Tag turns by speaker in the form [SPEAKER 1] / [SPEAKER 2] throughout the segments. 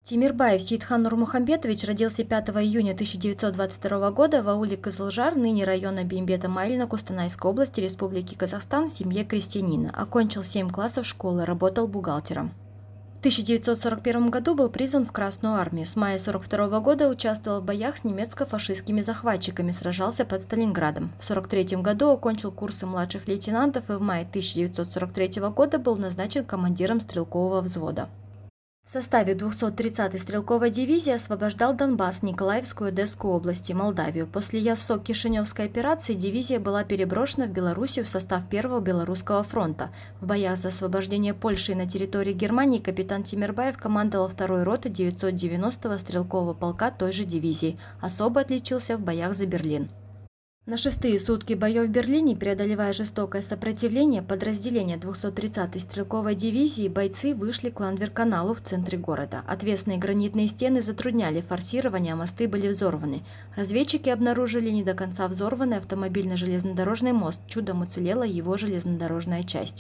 [SPEAKER 1] Тимирбаев Сейтхан Нурмухамбетович родился 5 июня 1922 года в ауле Кызылжар, ныне района Беймбета-Майлина Кустанайской области Республики Казахстан, в семье крестьянина. Окончил 7 классов школы, работал бухгалтером. В 1941 году был призван в Красную армию. С мая 1942 года участвовал в боях с немецко-фашистскими захватчиками, сражался под Сталинградом. В 1943 году окончил курсы младших лейтенантов и в мае 1943 года был назначен командиром стрелкового взвода. В составе 230-й стрелковой дивизии освобождал Донбасс, Николаевскую и Одесскую области, Молдавию. После Яссок-Кишиневской операции дивизия была переброшена в Белоруссию в состав Первого Белорусского фронта. В боях за освобождение Польши на территории Германии капитан Тимирбаев командовал 2-й ротой 990-го стрелкового полка той же дивизии. Особо отличился в боях за Берлин. На 6-е сутки боев в Берлине, преодолевая жестокое сопротивление, подразделения 230-й стрелковой дивизии бойцы вышли к Ландвер-каналу в центре города. Отвесные гранитные стены затрудняли форсирование, а мосты были взорваны. Разведчики обнаружили не до конца взорванный автомобильно-железнодорожный мост, чудом уцелела его железнодорожная часть.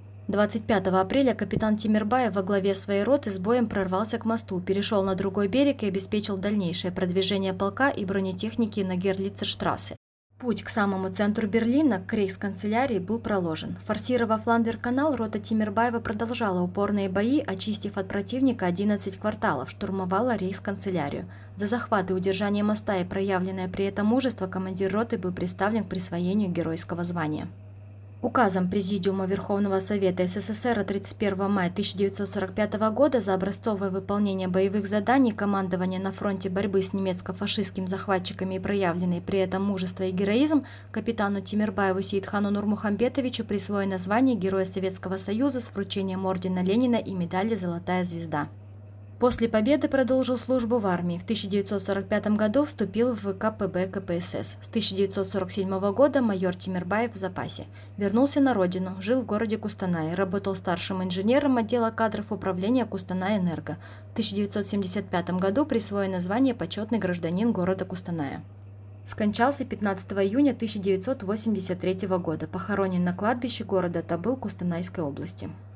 [SPEAKER 1] 25 апреля капитан Тимирбаев во главе своей роты с боем прорвался к мосту, перешел на другой берег и обеспечил дальнейшее продвижение полка и бронетехники на Герлицерштрассе. Путь к самому центру Берлина, к рейхсканцелярии, был проложен. Форсировав Ландвер-канал, рота Тимирбаева продолжала упорные бои, очистив от противника 11 кварталов, штурмовала рейхсканцелярию. За захват и удержание моста и проявленное при этом мужество командир роты был представлен к присвоению геройского звания. Указом Президиума Верховного Совета СССР от 31 мая 1945 года за образцовое выполнение боевых заданий командования на фронте борьбы с немецко-фашистскими захватчиками и проявленные при этом мужество и героизм капитану Тимирбаеву Сейтхану Нурмухамбетовичу присвоено звание Героя Советского Союза с вручением ордена Ленина и медали «Золотая звезда». После победы продолжил службу в армии. В 1945 году вступил в ВКПБ КПСС. С 1947 года майор Тимирбаев в запасе. Вернулся на родину, жил в городе Кустанай, работал старшим инженером отдела кадров управления Кустанай-Энерго. В 1975 году присвоено звание «Почетный гражданин города Кустаная». Скончался 15 июня 1983 года, похоронен на кладбище города Табыл Кустанайской области.